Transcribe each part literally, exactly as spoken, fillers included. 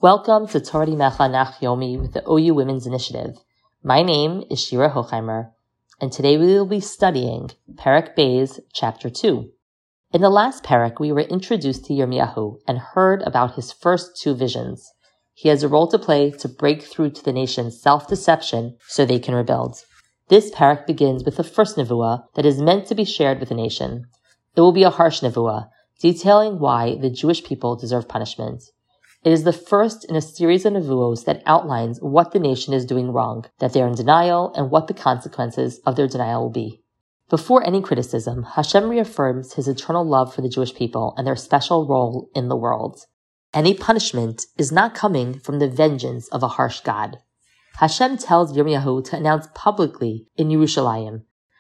Welcome to Torah Mecha Nach Yomi with the O U Women's Initiative. My name is Shira Hochheimer, and today we will be studying Perek Beis, Chapter two. In the last Perek, we were introduced to Yirmiyahu and heard about his first two visions. He has a role to play to break through to the nation's self-deception so they can rebuild. This Perek begins with the first nevuah that is meant to be shared with the nation. It will be a harsh nevuah, detailing why the Jewish people deserve punishment. It is the first in a series of nevuos that outlines what the nation is doing wrong, that they are in denial, and what the consequences of their denial will be. Before any criticism, Hashem reaffirms his eternal love for the Jewish people and their special role in the world. Any punishment is not coming from the vengeance of a harsh God. Hashem tells Yirmiyahu to announce publicly in Yerushalayim,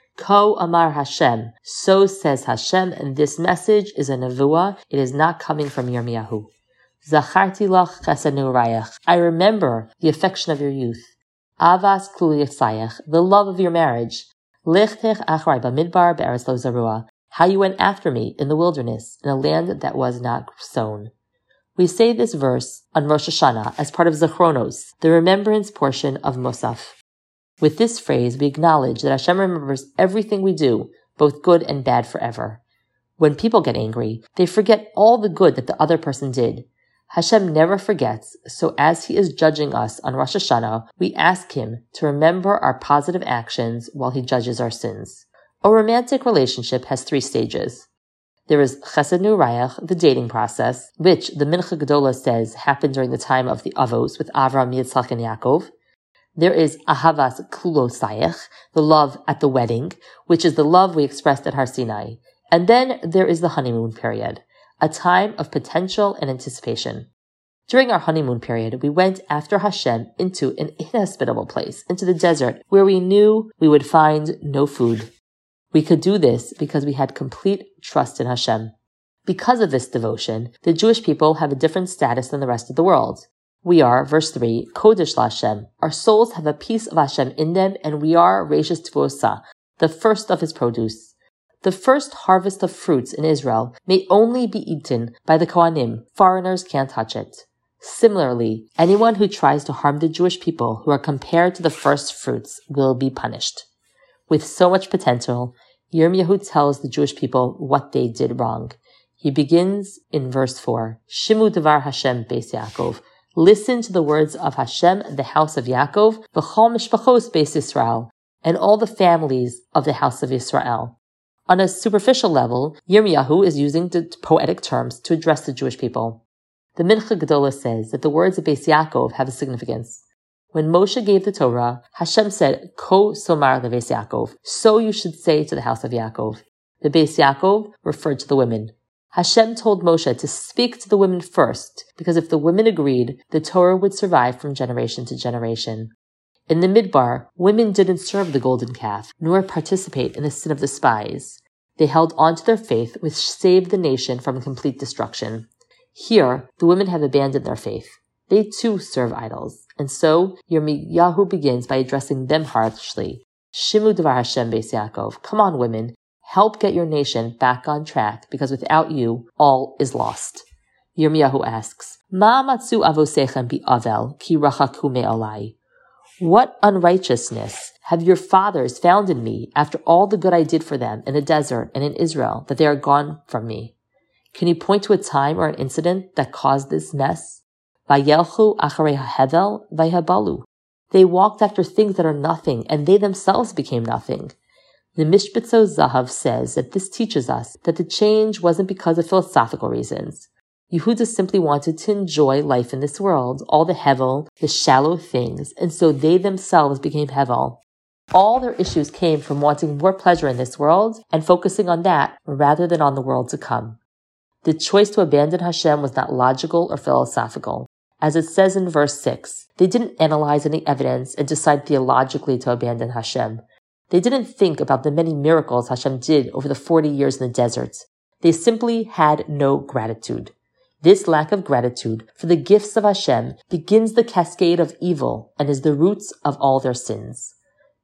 Ko Amar Hashem, so says Hashem, and this message is a nevuah, it is not coming from Yirmiyahu. Zacharti lach chesed neurayach. I remember the affection of your youth. Avas kluli yitzayach, the love of your marriage. Lechtech achrai b'midbar be'eretz lo zarua. How you went after me in the wilderness, in a land that was not sown. We say this verse on Rosh Hashanah as part of Zachronos, the remembrance portion of Musaf. With this phrase, we acknowledge that Hashem remembers everything we do, both good and bad forever. When people get angry, they forget all the good that the other person did. Hashem never forgets, so as he is judging us on Rosh Hashanah, we ask him to remember our positive actions while he judges our sins. A romantic relationship has three stages. There is Chesed Neurayach, the dating process, which the Mincha Gedola says happened during the time of the Avos with Avram, Yitzchak, and Yaakov. There is Ahavas Klulosayach, the love at the wedding, which is the love we expressed at Har Sinai. And then there is the honeymoon period, a time of potential and anticipation. During our honeymoon period, we went after Hashem into an inhospitable place, into the desert, where we knew we would find no food. We could do this because we had complete trust in Hashem. Because of this devotion, the Jewish people have a different status than the rest of the world. We are, verse three, Kodesh LaHashem. Our souls have a piece of Hashem in them, and we are Reishis Tvosa, the first of his produce. The first harvest of fruits in Israel may only be eaten by the Kohanim. Foreigners can't touch it. Similarly, anyone who tries to harm the Jewish people who are compared to the first fruits will be punished. With so much potential, Yirmiyahu tells the Jewish people what they did wrong. He begins in verse four, Shimu Devar Hashem Beis Yaakov. Listen to the words of Hashem, the house of Yaakov, V'chol Mishpachos Beis Yisrael, and all the families of the house of Israel. On a superficial level, Yirmiyahu is using the poetic terms to address the Jewish people. The Mincha Gedola says that the words of Beis Yaakov have a significance. When Moshe gave the Torah, Hashem said, Ko somar leVeis Yaakov, so you should say to the house of Yaakov. The Beis Yaakov referred to the women. Hashem told Moshe to speak to the women first, because if the women agreed, the Torah would survive from generation to generation. In the Midbar, women didn't serve the golden calf, nor participate in the sin of the spies. They held on to their faith, which saved the nation from complete destruction. Here, the women have abandoned their faith. They too serve idols. And so, Yirmiyahu begins by addressing them harshly. Shimu Devar Hashem Beis Yaakov. Come on, women. Help get your nation back on track, because without you, all is lost. Yirmiyahu asks, Ma matzu avosechem bi avel, ki rachaku me'alai. What unrighteousness have your fathers found in me after all the good I did for them in the desert and in Israel, that they are gone from me? Can you point to a time or an incident that caused this mess? Vayelchu acharei hahevel vayhabalu. They walked after things that are nothing, and they themselves became nothing. The Mishbetzot Zahav says that this teaches us that the change wasn't because of philosophical reasons. Yehuda simply wanted to enjoy life in this world, all the hevel, the shallow things, and so they themselves became hevel. All their issues came from wanting more pleasure in this world and focusing on that rather than on the world to come. The choice to abandon Hashem was not logical or philosophical. As it says in verse six, they didn't analyze any evidence and decide theologically to abandon Hashem. They didn't think about the many miracles Hashem did over the forty years in the desert. They simply had no gratitude. This lack of gratitude for the gifts of Hashem begins the cascade of evil and is the roots of all their sins.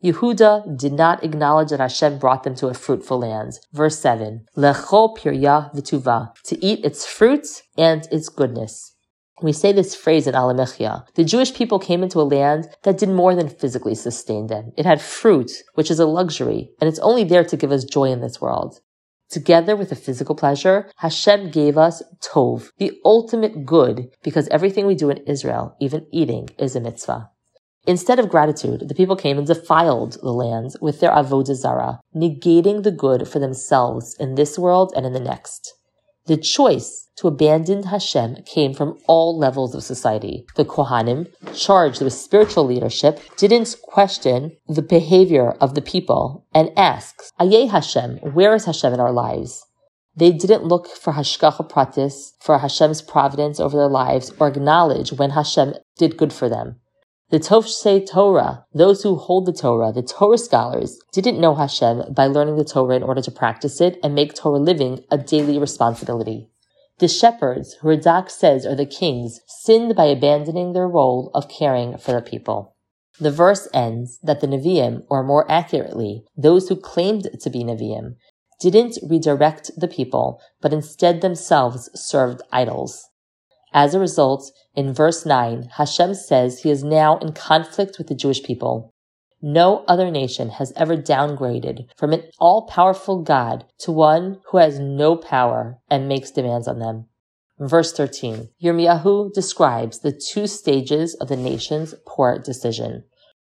Yehuda did not acknowledge that Hashem brought them to a fruitful land. Verse seven, Lechol pirya v'tuva, to eat its fruits and its goodness. We say this phrase in Alamechia. The Jewish people came into a land that did more than physically sustain them. It had fruit, which is a luxury, and it's only there to give us joy in this world. Together with the physical pleasure, Hashem gave us Tov, the ultimate good, because everything we do in Israel, even eating, is a mitzvah. Instead of gratitude, the people came and defiled the lands with their avodah zarah, negating the good for themselves in this world and in the next. The choice to abandon Hashem came from all levels of society. The Kohanim, charged with spiritual leadership, didn't question the behavior of the people and asked, Ayeh Hashem, where is Hashem in our lives? They didn't look for Hashgacha Pratis, for Hashem's providence over their lives, or acknowledge when Hashem did good for them. The Tovshei Torah, those who hold the Torah, the Torah scholars, didn't know Hashem by learning the Torah in order to practice it and make Torah living a daily responsibility. The shepherds, who Radak says are the kings, sinned by abandoning their role of caring for the people. The verse ends that the Nevi'im, or more accurately, those who claimed to be Nevi'im, didn't redirect the people, but instead themselves served idols. As a result, in verse nine, Hashem says he is now in conflict with the Jewish people. No other nation has ever downgraded from an all-powerful God to one who has no power and makes demands on them. Verse thirteen, Yirmiyahu describes the two stages of the nation's poor decision.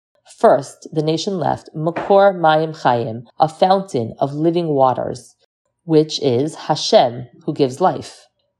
First, the nation left Makor Mayim Chayim, a fountain of living waters, which is Hashem, who gives life.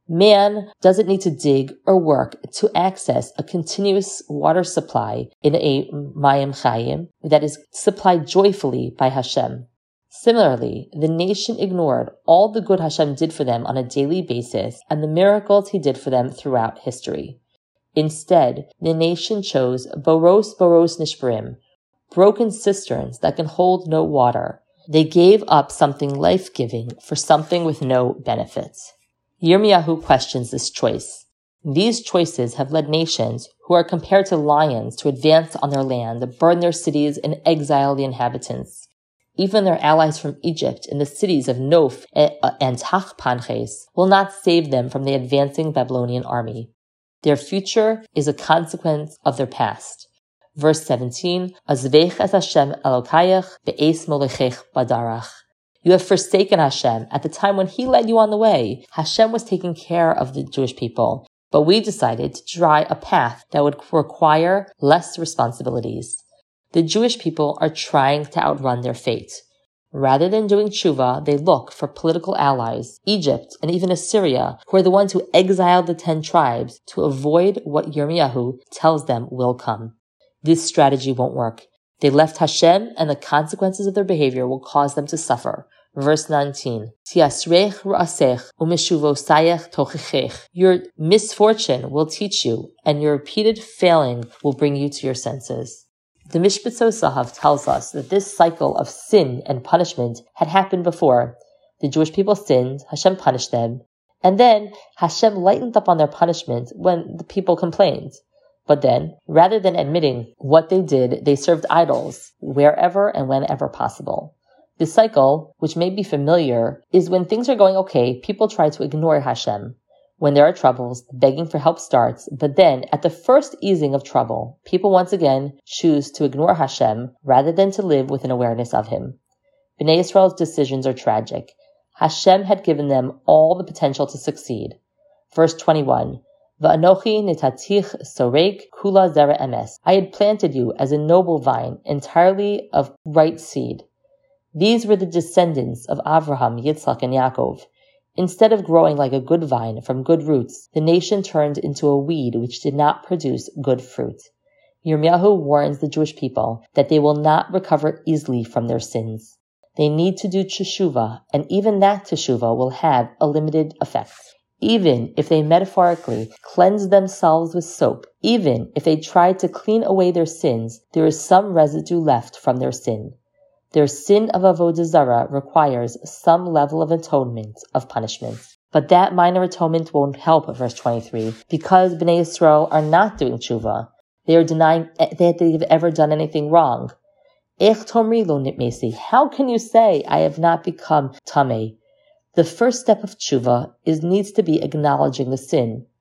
Man doesn't need to dig or work to access a continuous water supply in a Mayim Chayim that is supplied joyfully by Hashem. Similarly, the nation ignored all the good Hashem did for them on a daily basis and the miracles he did for them throughout history. Instead, the nation chose Boros Boros Nishbarim, broken cisterns that can hold no water. They gave up something life-giving for something with no benefits. Yirmiyahu questions this choice. These choices have led nations who are compared to lions to advance on their land, burn their cities, and exile the inhabitants. Even their allies from Egypt in the cities of Nof and Tachpanches will not save them from the advancing Babylonian army. Their future is a consequence of their past. Verse seventeen, Azveich es Hashem Elokayach be'es molechech badarach. You have forsaken Hashem at the time when He led you on the way. Hashem was taking care of the Jewish people, but we decided to try a path that would require less responsibilities. The Jewish people are trying to outrun their fate. Rather than doing tshuva, they look for political allies, Egypt and even Assyria, who are the ones who exiled the ten tribes to avoid what Yirmiyahu tells them will come. This strategy won't work. They left Hashem, and the consequences of their behavior will cause them to suffer. Verse nineteen, Tiasrech ra'asech umeshuvosayech tochechech. Your misfortune will teach you, and your repeated failing will bring you to your senses. The Mishpatzos Zahav tells us that this cycle of sin and punishment had happened before. The Jewish people sinned, Hashem punished them, and then Hashem lightened up on their punishment when the people complained. But then, rather than admitting what they did, they served idols wherever and whenever possible. The cycle, which may be familiar, is when things are going okay, people try to ignore Hashem. When there are troubles, begging for help starts, but then, at the first easing of trouble, people once again choose to ignore Hashem rather than to live with an awareness of Him. Bnei Yisrael's decisions are tragic. Hashem had given them all the potential to succeed. Verse twenty-one, Va'anochi netatich sorek kula zera emes. I had planted you as a noble vine, entirely of right seed. These were the descendants of Avraham, Yitzchak, and Yaakov. Instead of growing like a good vine from good roots, the nation turned into a weed which did not produce good fruit. Yirmiyahu warns the Jewish people that they will not recover easily from their sins. They need to do teshuvah, and even that teshuvah will have a limited effect. Even if they metaphorically cleanse themselves with soap, even if they try to clean away their sins, there is some residue left from their sin. Their sin of avodah zarah requires some level of atonement, of punishment. But that minor atonement won't help, verse twenty-three, because Bnei Yisrael are not doing tshuva. They are denying that they've ever done anything wrong. Ech tomri lo nitmesi. How can you say, I have not become tameh? The first step of tshuva is needs to be acknowledging the sin.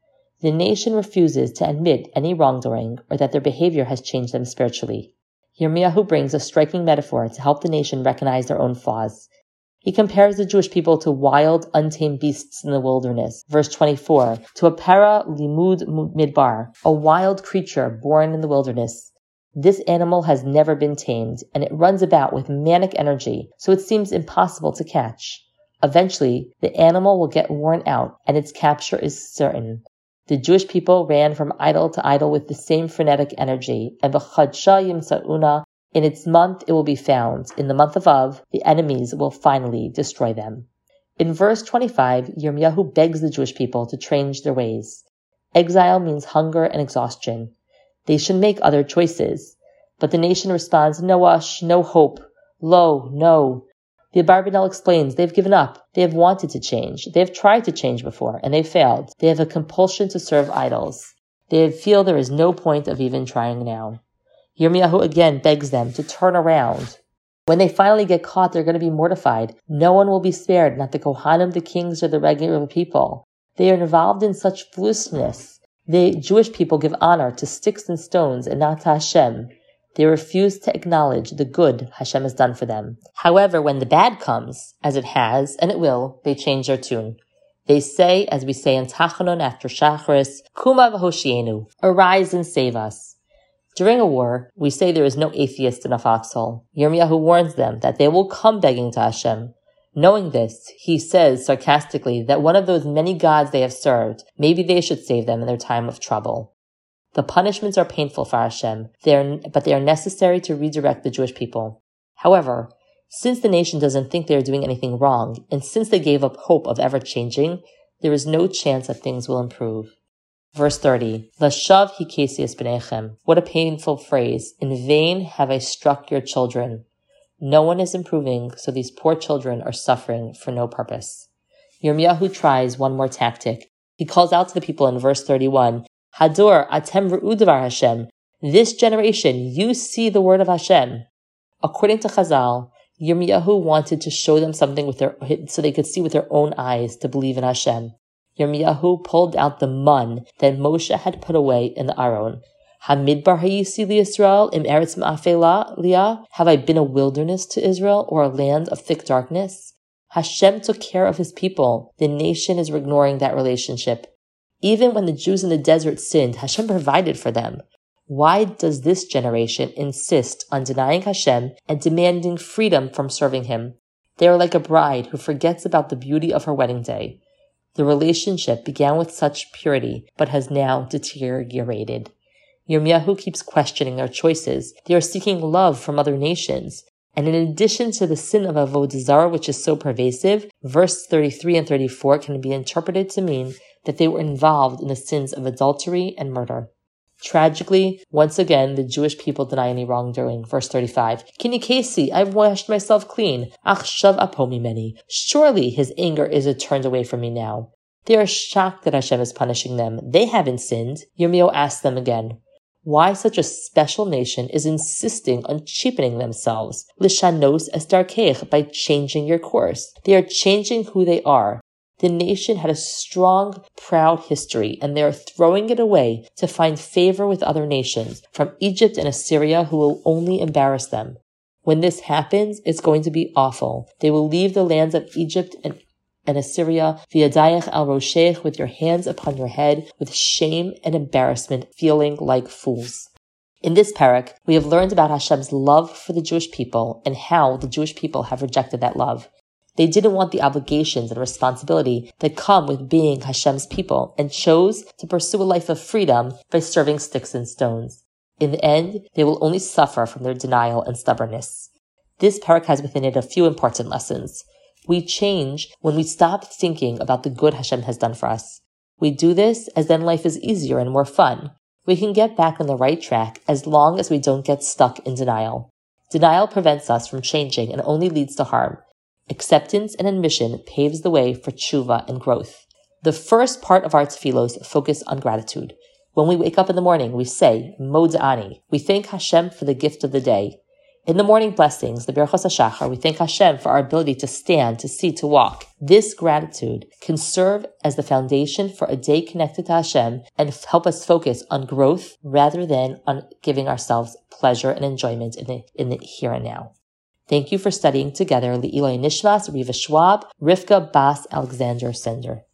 The nation refuses to admit any wrongdoing or that their behavior has changed them spiritually. Yirmiyahu brings a striking metaphor to help the nation recognize their own flaws. He compares the Jewish people to wild, untamed beasts in the wilderness. Verse twenty-four, to a para limud midbar, a wild creature born in the wilderness. This animal has never been tamed, and it runs about with manic energy, so it seems impossible to catch. Eventually, the animal will get worn out, and its capture is certain. The Jewish people ran from idol to idol with the same frenetic energy, and b'chadsha yimsa'una, in its month it will be found. In the month of Av, the enemies will finally destroy them. In verse twenty-five, Yirmiyahu begs the Jewish people to change their ways. Exile means hunger and exhaustion. They should make other choices. But the nation responds, Noash, no hope. Lo, no. The Abarbanel explains they've given up. They have wanted to change. They have tried to change before, and they've failed. They have a compulsion to serve idols. They feel there is no point of even trying now. Yirmiyahu again begs them to turn around. When they finally get caught, they're going to be mortified. No one will be spared, not the Kohanim, the kings, or the regular people. They are involved in such foolishness. The Jewish people give honor to sticks and stones and not to Hashem. They refuse to acknowledge the good Hashem has done for them. However, when the bad comes, as it has, and it will, they change their tune. They say, as we say in Tachanon after Shacharis, Kuma v'hoshienu, arise and save us. During a war, we say there is no atheist in a foxhole. Yirmiyahu warns them that they will come begging to Hashem. Knowing this, he says sarcastically that one of those many gods they have served, maybe they should save them in their time of trouble. The punishments are painful for Hashem, they are, but they are necessary to redirect the Jewish people. However, since the nation doesn't think they are doing anything wrong, and since they gave up hope of ever changing, there is no chance that things will improve. Verse thirty, Lashav hikesias b'nechem. What a painful phrase. In vain have I struck your children. No one is improving, so these poor children are suffering for no purpose. Yirmiyahu tries one more tactic. He calls out to the people in verse thirty-one, Hador atem ru'u devar Hashem. This generation, you see the word of Hashem. According to Chazal, Yirmiyahu wanted to show them something with their, so they could see with their own eyes to believe in Hashem. Yirmiyahu pulled out the mun that Moshe had put away in the Aron. Hamidbar hayisi li Yisrael im eretz ma'afela liah. Have I been a wilderness to Israel, or a land of thick darkness? Hashem took care of his people. The nation is ignoring that relationship. Even when the Jews in the desert sinned, Hashem provided for them. Why does this generation insist on denying Hashem and demanding freedom from serving him? They are like a bride who forgets about the beauty of her wedding day. The relationship began with such purity, but has now deteriorated. Yirmiyahu keeps questioning their choices. They are seeking love from other nations. And in addition to the sin of Avodah Zarah, which is so pervasive, verse thirty-three and thirty-four can be interpreted to mean that they were involved in the sins of adultery and murder. Tragically, once again, the Jewish people deny any wrongdoing. Verse thirty-five, Kinikesi, I've washed myself clean. Achshav apomi meni. Surely his anger is turned away from me now. They are shocked that Hashem is punishing them. They haven't sinned. Yirmiyahu asks them again, why such a special nation is insisting on cheapening themselves? Lishanos es darkeich, by changing your course. They are changing who they are. The nation had a strong, proud history, and they are throwing it away to find favor with other nations, from Egypt and Assyria, who will only embarrass them. When this happens, it's going to be awful. They will leave the lands of Egypt and, and Assyria, v'yadayach al roshech, with your hands upon your head, with shame and embarrassment, feeling like fools. In this parak, we have learned about Hashem's love for the Jewish people and how the Jewish people have rejected that love. They didn't want the obligations and responsibility that come with being Hashem's people and chose to pursue a life of freedom by serving sticks and stones. In the end, they will only suffer from their denial and stubbornness. This parak has within it a few important lessons. We change when we stop thinking about the good Hashem has done for us. We do this as then life is easier and more fun. We can get back on the right track as long as we don't get stuck in denial. Denial prevents us from changing and only leads to harm. Acceptance and admission paves the way for tshuva and growth. The first part of our tefillos focus on gratitude. When we wake up in the morning, we say, Mod'ani. We thank Hashem for the gift of the day. In the morning blessings, the Berachos HaShachar, we thank Hashem for our ability to stand, to see, to walk. This gratitude can serve as the foundation for a day connected to Hashem and help us focus on growth rather than on giving ourselves pleasure and enjoyment in the, in the here and now. Thank you for studying together Le'iloi Nishmas, Riva Schwab, Rivka Bas Alexander Sender.